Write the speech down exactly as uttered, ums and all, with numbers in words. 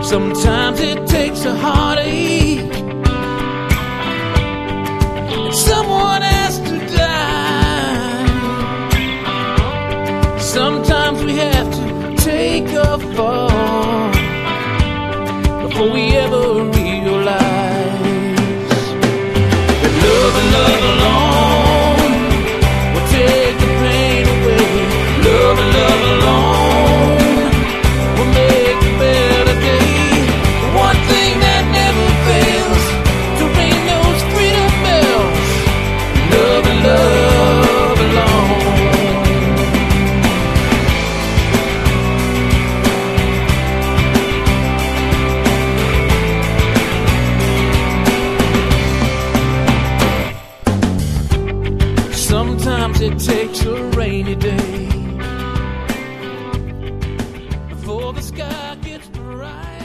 Sometimes it takes a heartache, and someone has to die. Sometimes we have to take a fall before we ever realize that love and love alone will take the pain away. Love and love alone will make a better day. One thing that never fails to ring those freedom bells. Love and love alone. Sometimes it takes a rainy day before the sky gets bright.